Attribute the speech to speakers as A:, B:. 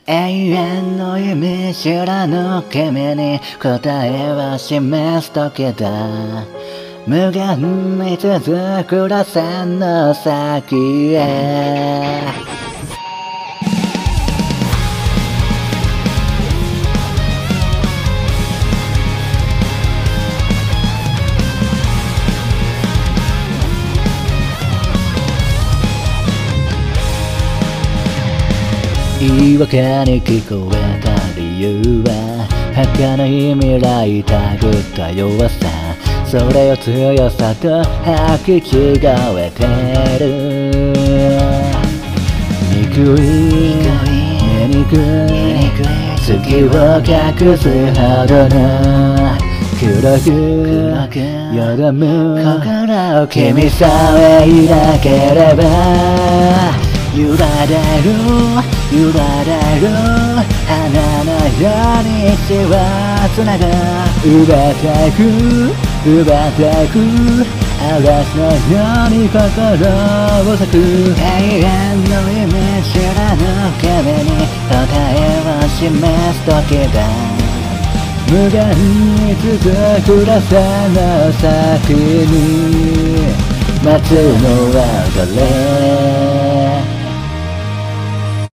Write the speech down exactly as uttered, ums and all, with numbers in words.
A: 永遠の夢知らぬ君に答えは示す時だ。無限に続く螺旋の先へ。言い訳に聞こえた理由は儚い未来たぐった弱さ、それを強さと履き違えてる。憎い醜い月を隠すほどの黒くよどむ心を君さえいなければ揺られる揺られる花のように血はつなが奪ってく奪ってく嵐のように心を咲く。永遠の夢知らぬ君に答えを示す時だ。無限に続く螺旋の先に待つのは誰？